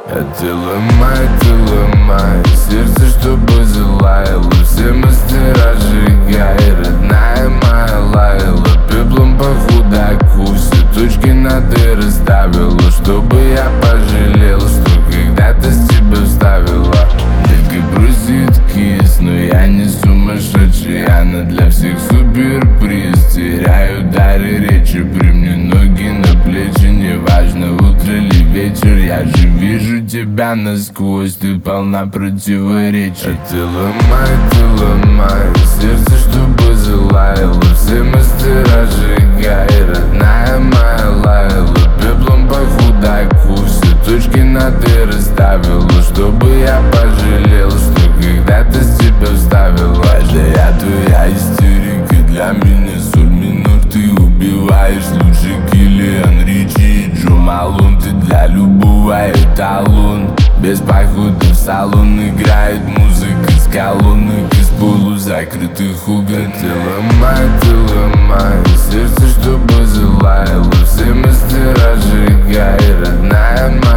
ты ломай сердце, чтобы залаяло. Все мастера сжигай, родная моя лаяла. Пеплом по худаку все точки над «и» расставила, чтобы я пожалел, что когда-то с тебя вставила. Детка просит кис, но я не сумасшедший. Она для всех суперприз. Теряю дар и речи, при мне ноги на плечи. Неважно, утро или вечер, я же вижу тебя насквозь. Ты полна противоречий. ты ломай сердце, чтобы залаяло. Все мастера сжигай, родная моя лаяла. Пеплом по худаку все точки над «и» расставила, чтобы я пожалел, что когда-то с тебя вставила. Каждая твоя истерика для меня соль минор. Ты убиваешь лучше Киллиан Ричи и Джо Малон. Ты для любого эталон. Без похода в салон играет музыка с колонок из полузакрытых окон. ты ломай сердце, чтобы залаяло. Все мастера сжигай, родная моя